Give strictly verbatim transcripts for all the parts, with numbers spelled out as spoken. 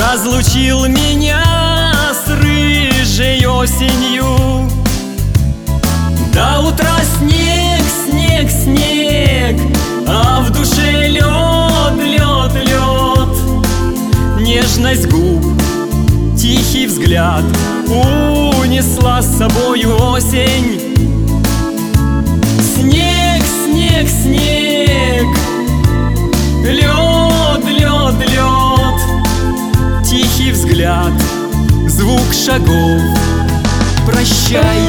разлучил меня с рыжей осенью. До утра снег, снег, снег, а в душе лед, лед, лед. Нежность губ, тихий взгляд унесла с собою осень. Снег, снег, снег, лед, лед, лед. Тихий взгляд, звук шагов, прощай.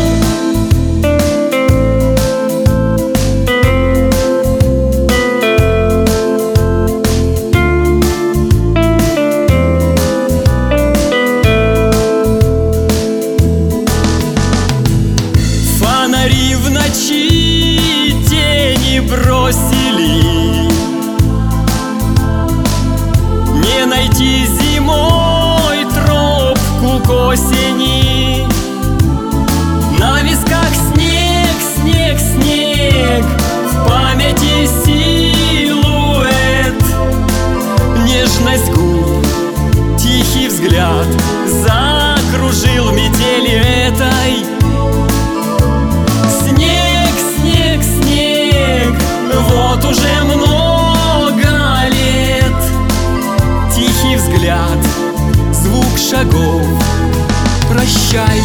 Фонари в ночи тени бросили, не найти зимой тропку к осени. На висках снег, снег, снег, в памяти силуэт. Нежность губ, тихий взгляд закружил метели этой. Снег, снег, снег, вот уже много лет. Тихий взгляд, звук шагов, прощай.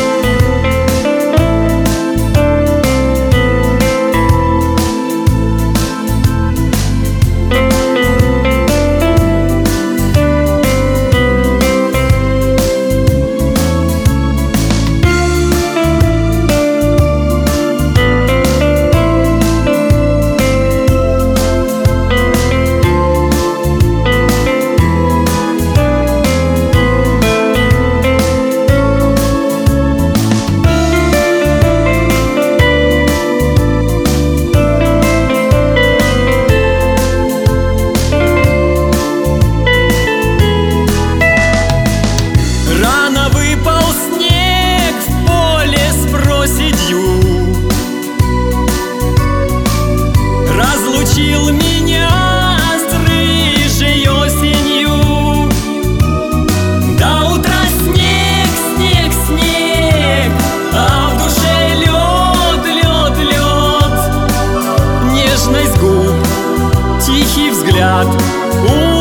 Разлучил меня с рыжей осенью. До утра снег, снег, снег, а в душе лед, лед, лед. Нежность губ, тихий взгляд.